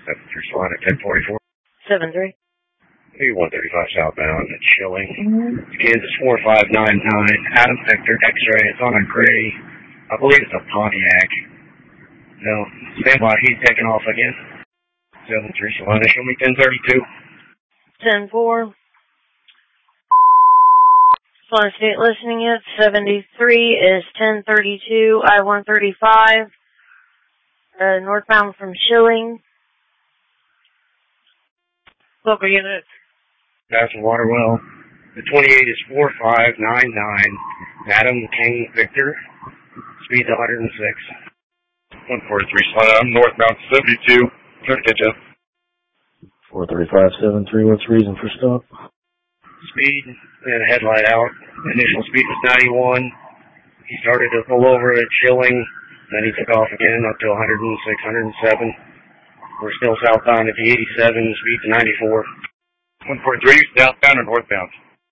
That's respond at 1044. 7-3. 135 southbound at Schilling. Kansas 4599. Adam Victor X-ray. It's on a gray. I believe it's a Pontiac. No, stand by. He's taking off again. 7-3 Solana. Show me 1032. 10-4. Solana State listening at 73 is 1032 I-135. Northbound from Schilling. Local unit. Passing Waterwell. The 28 is 4599. Adam King Victor. Speed's 106. 143 Solana. I'm northbound 72. Trying to catch up. 435-73. What's the reason for stop? Speed and headlight out. Initial speed was 91. He started to pull over at Schilling. Then he took off again up to 106, 107. We're still southbound at the 87. Speed's 94. 143 southbound or northbound?